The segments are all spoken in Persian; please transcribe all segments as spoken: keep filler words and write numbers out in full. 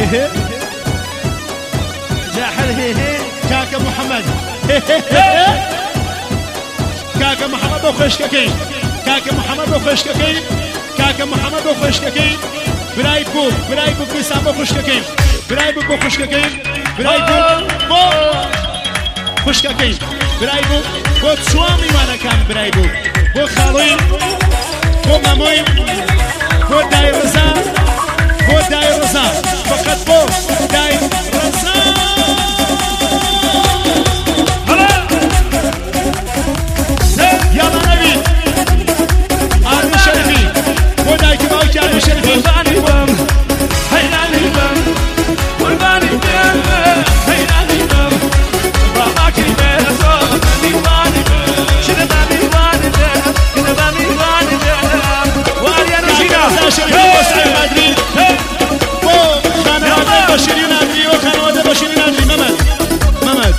جاحل هي هي كاكا محمد كاكا محمد بو خشككين كاكا محمد بو خشككين كاكا محمد بو خشككين براي بوك براي بوك بيسام بو خشككين براي بوك بو خشككين براي بوك بو خشككين براي بوك بو تسوامي وانا كان براي بوك بو خالوين بو ماموين بو داي رزا بو داي رزا فقط بو داي رزا يلا نبي عربي شرفي ودايك باوك عربي شرفي قرباني بم حيراني بم قرباني بم حيراني بم باباكي بيزو ديواني بم شنو ديواني بم كده ديواني بم وعلي انا جينا شرفي وسعي مدري بو خانواده بشيرين ادري وخانواده بشيرين ادري ممد ممد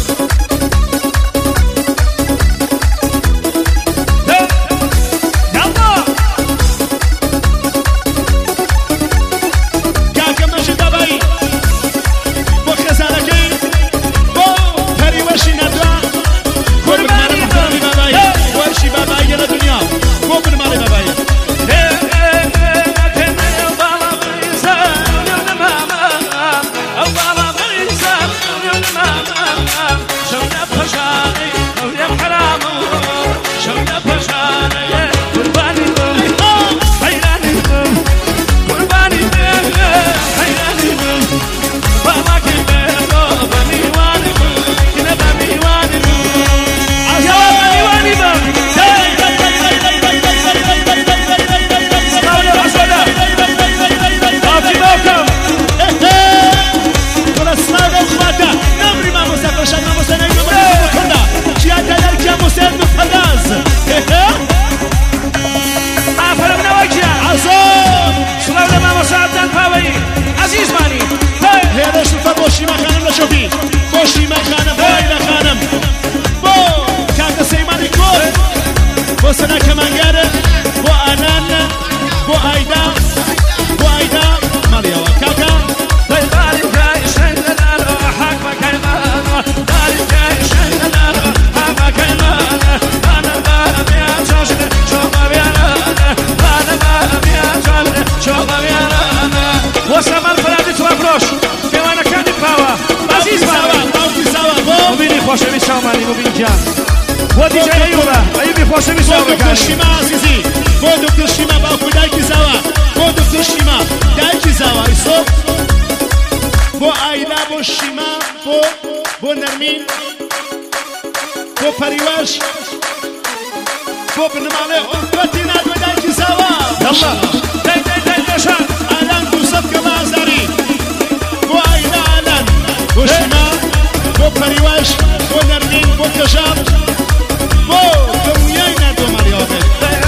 دكتور شيما عزيزي بو دكتور شيما باكو دايكي زوا بو دكتور شيما دايكي زوا يسوق بو آيلا بو شيما بو بو نرمين بو فريواش بو بنمالي أمتي نادو دايكي زوا يلا داي داي داي يشان ألان دوسط كبازاري بو آيلا ألان بو شيما بو فريواش بو نرمين بو كجاب بو دنيانا دو مريومي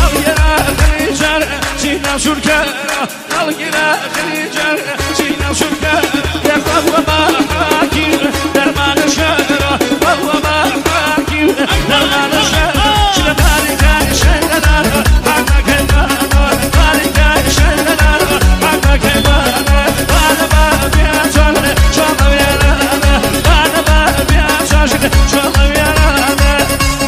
جينا شركة نلقينا خليجر جينا شركة يقوى ما حاكم درمان الشهر قوى ما حاكم درمان الشهر شلا تاريخ شهر حقا كمان تاريخ شهر حقا كمان أنا ما بيا جل شلا ويانا أنا ما بيا جل شلا ويانا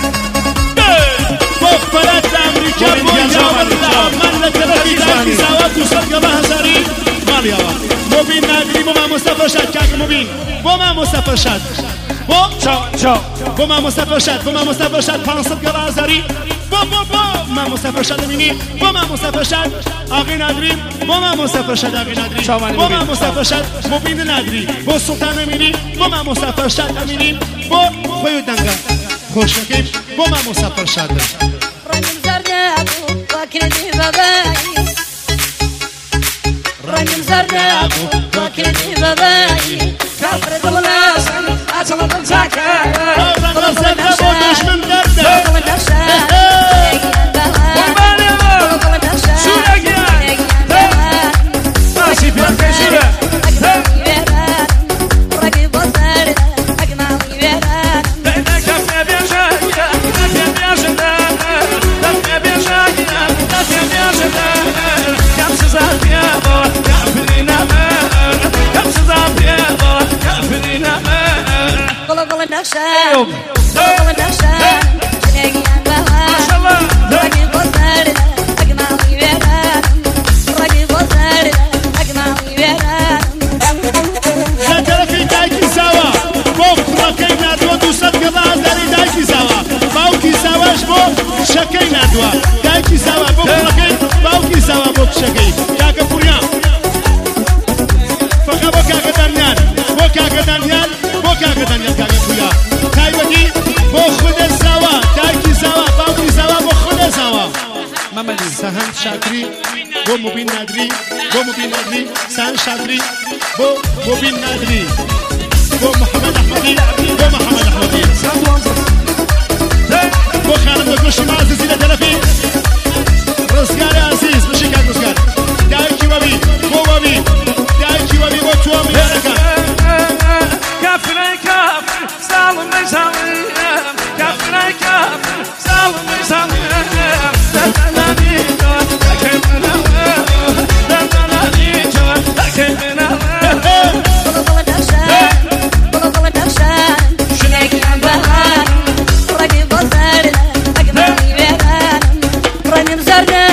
بوفرت أمريكا بويا من لتربي دايكي زوا دوسط كبازاري ماليوا مبين نادري بو ما مصطفى شاد كاك مبين بو ما مصطفى شاد بو شو شو بو ما مصطفى شاد بو ما مصطفى شاد پانصد كبازاري بو بو بو ما مصطفى شاد ميني بو ما مصطفى شاد آقي نادري بو ما مصطفى شاد آقي نادري بو ما مصطفى شاد مبين نادري بو سلطان ميني بو ما مصطفى شاد ميني بو خويو دنگا خوش كيف بو ما مصطفى شاد رنم زردابو وكردي باباي رنم زردابو وكردي باباي كافر دلناس أصلا تنساكا رنم زردابو مش من درده Come اليوم والله نفسان شناقي بها ما شاء الله راقي بوزار اجمع ويبان راقي بوزار اجمع ويبان سەرتەرەفی دایکی زاوە بۆ کوڕەکەی نردووە دووسەد گەڵا هەزاری دایکی زاوە باوکی زاواش بۆ کچەکەی نردووە دایکی زاوە بۆ کوڕەکەی باوکی زاوە بۆ کچەکەی کاکە پوریا فەقە بۆ کاکە دانیال بۆ کاکە دانیال بۆ کاکە دانیال کاکە پوریا تایبەتی بۆ خودە زاوە دایکی زاوە باوکی زاوە بۆ خودە زاوە مەمەلی سەهەند شاکری بۆ مبین نادری بۆ مبین نادری سەهەند شاکری بۆ مبین نادری بۆ محەممەد ئەحمەدی بۆ محەممەد ئەحمەدی بۆ خانم دەکۆشی ماززی لە تەلەفی ڕزگاری عەزیز بەشی کاک ڕزگار دایکی وەبی بۆ وەبی دایکی وەبی بۆ تۆ میوانەکە كافري كافر سالم سالم كافري كافر سالم سالم دلالي جوا كيفنا دلالي جوا كيفنا والله نفسان والله نفسان شناقي بها راقي بوزار اجمع ويبان راني مزرنا